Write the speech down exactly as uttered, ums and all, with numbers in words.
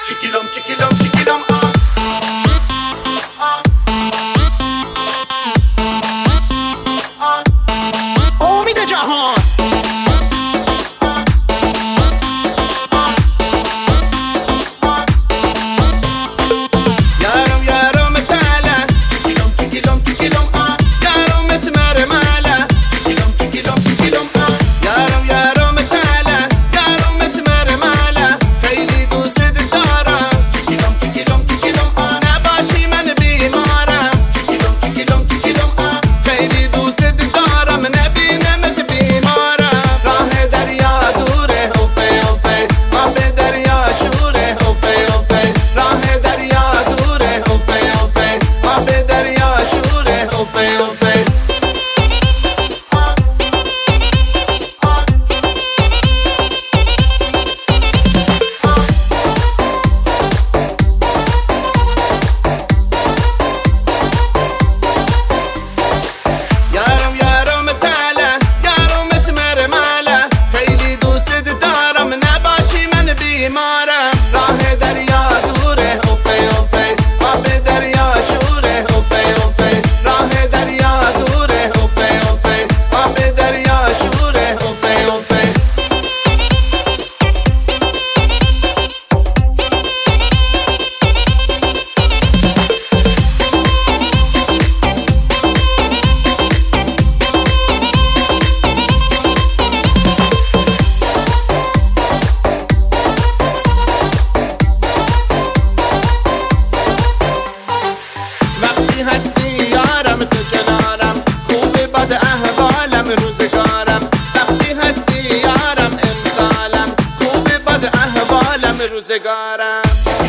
چیکیلم چیکیلم چیکیلم آه آه آه امید جهان یارم یارم تاله چیکیلم چیکیلم چیکیلم آه یارم مسمر ماله چیکیلم چیکیلم چیکیلم آه یارم یارم تاله یارم مسمر ماله خیلی دوست دارم چیکیلم چیکیلم چیکیلم آه نباشی من بیمارم چیکیلم چیکیلم چیکیلم آه خیلی دوست دارم نبینمت بیمارم راه دریا دوره اوفه اوفه آب دریا شوره اوفه اوفه راه دریا دوره اوفه اوفه آب دریا شوره اوفه اوفه یارم یارم تاله یارم مسمر ماله خیلی دوست دارم نباشی من بیمارم راه دریا دوره اوفه اوفه آب دریا شوره اوفه اوفه راه دریا دوره اوفه اوفه آب دریا شوره اوفه اوفه وقتی هستی یارم تو کنارم خوب بد احوالم روزگارم وقتی هستی یارم امسالم خوب بد احوالم روزگارم